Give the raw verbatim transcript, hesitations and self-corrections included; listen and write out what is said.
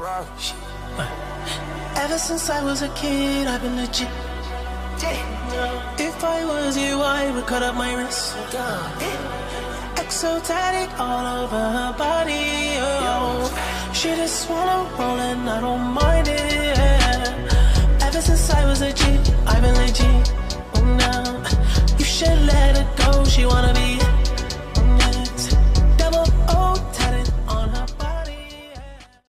Ever since I was a kid, I've been legit. If I was you, I would cut up my wrist. Exotic all over her body, oh. She just wanna roll and I don't mind it. Ever since I was a G, I've been legit.